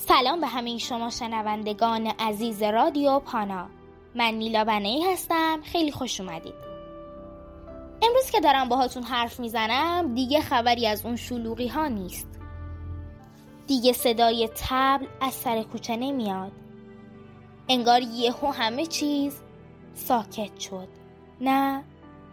سلام به همه شما شنوندگان عزیز رادیو پانا. من نیلا بنایی هستم. خیلی خوش اومدید. امروز که دارم باهاتون حرف میزنم دیگه خبری از اون شلوغی ها نیست. دیگه صدای طبل از سر کوچه نمیاد. انگار یهو همه چیز ساکت شد. نه؟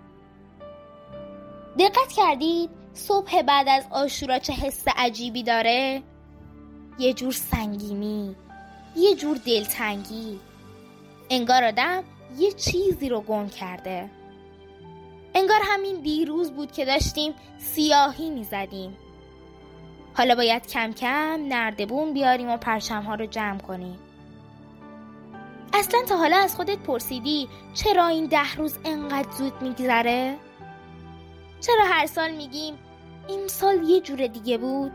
دقت کردید صبح بعد از عاشورا چه حس عجیبی داره؟ یه جور سنگینی، یه جور دلتنگی. انگار آدم یه چیزی رو گم کرده. انگار همین دیروز بود که داشتیم سیاهی میزدیم. حالا باید کم کم نردبون بیاریم و پرچم‌ها رو جمع کنیم. اصلا تا حالا از خودت پرسیدی چرا این 10 روز انقدر زود میگذره؟ چرا هر سال میگیم این سال یه جور دیگه بود؟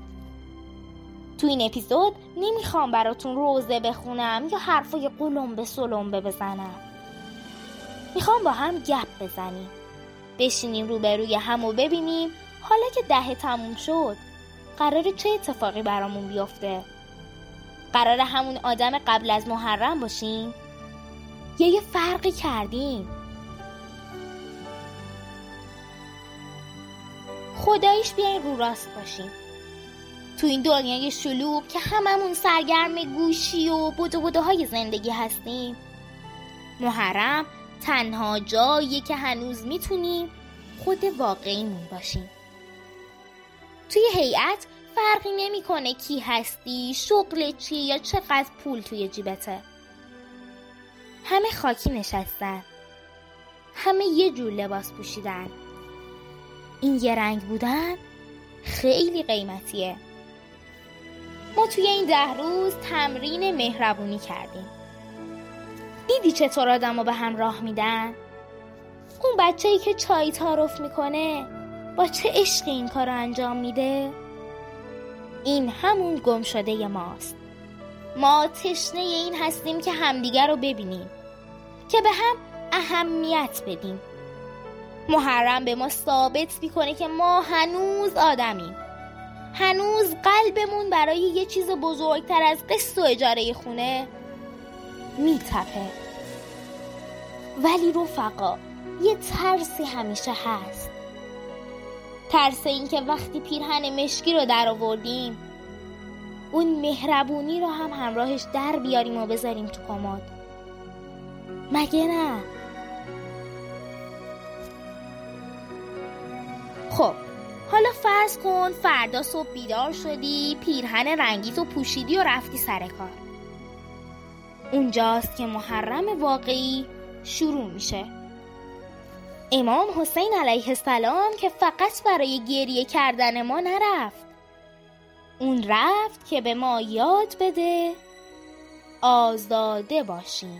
تو این اپیزود نمیخوام براتون روزه بخونم یا حرفای قلمبه سلمبه بزنم. میخوام با هم گپ بزنیم. بشینیم روبروی هم و ببینیم حالا که 10 تموم شد قراره چه اتفاقی برامون بیفته؟ قراره همون آدم قبل از محرم باشیم؟ یا یه فرقی کردیم؟ خداییش بیاین رو راست باشیم. تو این دنیای شلوغ که هممون سرگرم گوشی و بدوهای زندگی هستیم، محرم تنها جاییه که هنوز میتونیم خود واقعیمون باشیم. توی هیئت فرقی نمیکنه کی هستی، شغل چیه یا چقدر پول توی جیبته. همه خاکی نشستن، همه یه جور لباس پوشیدن. این یه رنگ بودن خیلی قیمتیه. ما توی این 10 روز تمرین مهربونی کردیم. دیدی چطور آدمو به هم راه میدن؟ اون بچه‌ای که چای تعارف میکنه با چه عشقی این کارو انجام میده؟ این همون گم شده ماست. ما تشنه این هستیم که همدیگر رو ببینیم، که به هم اهمیت بدیم. محرم به ما ثابت میکنه که ما هنوز آدمیم. هنوز قلبمون برای یه چیز بزرگتر از قسط و اجاره خونه میتپه. ولی رفقا یه ترسی همیشه هست. ترس این که وقتی پیرهن مشکی رو در آوردیم اون مهربونی رو هم همراهش در بیاریم و بذاریم تو کمد. مگه نه؟ خب حالا فرض کن فردا صبح بیدار شدی، پیرهن رنگیتو پوشیدی و رفتی سر کار. اونجاست که محرم واقعی شروع میشه. امام حسین علیه السلام که فقط برای گریه کردن ما نرفت. اون رفت که به ما یاد بده آزاده باشیم.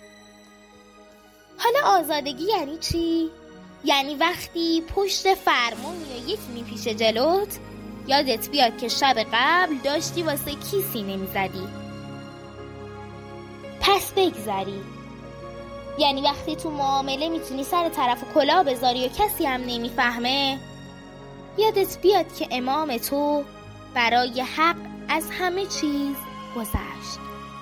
حالا آزادگی یعنی چی؟ یعنی وقتی پشت فرمون یا یکی میپیشه جلوت یادت بیاد که شب قبل داشتی واسه کی سینه میزدی. پس بگذری. یعنی وقتی تو معامله میتونی سر طرف کلاه بذاری و کسی هم نمیفهمه یادت بیاد که امام تو برای حق از همه چیز گذشت.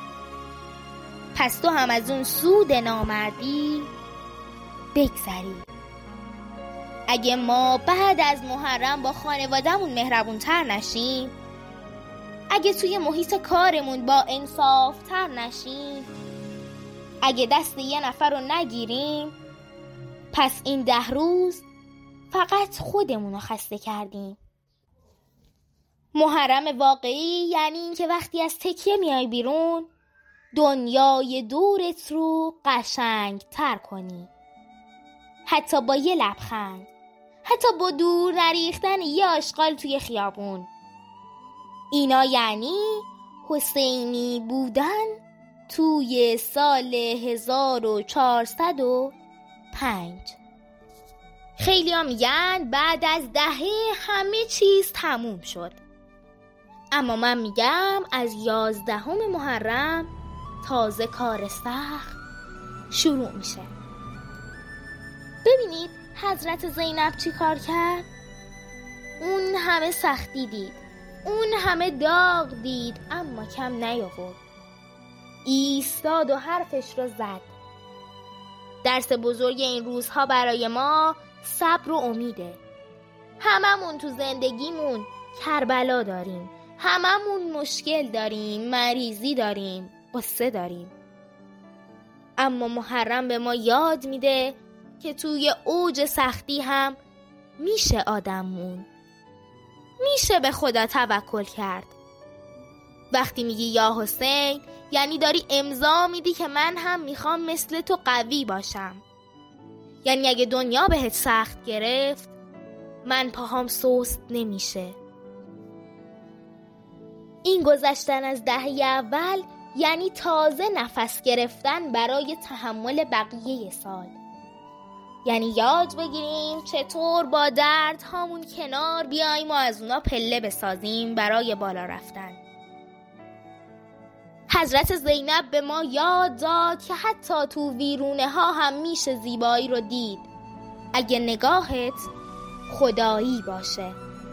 پس تو هم از اون سود نامردی بگذری. اگه ما بعد از محرم با خانواده‌مون مهربون‌تر نشیم، اگه توی محیط کارمون با انصافتر نشیم، اگه دست یه نفر رو نگیریم، پس این 10 روز فقط خودمون رو خسته کردیم. محرم واقعی یعنی این که وقتی از تکیه میای بیرون دنیای دورت رو قشنگ تر کنی. حتی با یه لبخند، حتی با دور نریختن یه آشغال توی خیابون. اینا یعنی حسینی بودن توی سال 1405. خیلی ها میگن بعد از 10 همه چیز تموم شد. اما من میگم از 11 محرم تازه کار سخت شروع میشه. ببینید حضرت زینب چی کار کرد؟ اون همه سختی دید، اون همه داغ دید اما کم نیاورد. ایستاد و حرفش رو زد. درس بزرگ این روزها برای ما صبر و امیده. هممون تو زندگیمون کربلا داریم، هممون مشکل داریم، مریضی داریم، قصه داریم. اما محرم به ما یاد میده که توی اوج سختی هم میشه آدم موند. میشه به خدا توکل کرد. وقتی میگی یا حسین یعنی داری امضا میدی که من هم میخوام مثل تو قوی باشم. یعنی اگه دنیا بهت سخت گرفت من پاهام سست نمیشه. این گذشتن از دهه اول یعنی تازه نفس گرفتن برای تحمل بقیه سال. یعنی یاد بگیریم چطور با درد هامون کنار بیاییم و از اونا پله بسازیم برای بالا رفتن. حضرت زینب به ما یاد داد که حتی تو ویرونه ها هم میشه زیبایی رو دید اگه نگاهت خدایی باشه.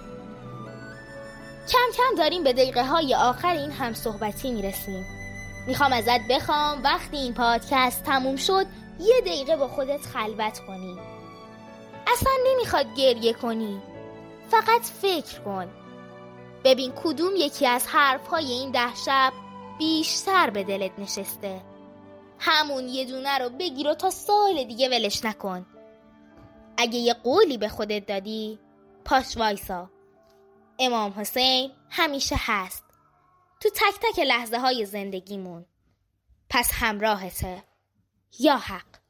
کم کم داریم به دقیقه های آخر این هم صحبتی میرسیم. میخوام ازت بخوام وقتی این پادکست تموم شد 1 دقیقه با خودت خلوت کنی. اصلا نمیخواد گریه کنی، فقط فکر کن. ببین کدوم یکی از حرفهای این 10 شب بیشتر به دلت نشسته. همون یه دونه رو بگیر و تا سال دیگه ولش نکن. اگه یه قولی به خودت دادی پاش وایسا. امام حسین همیشه هست تو تک تک لحظه های زندگیمون. پس همراهته یا حق.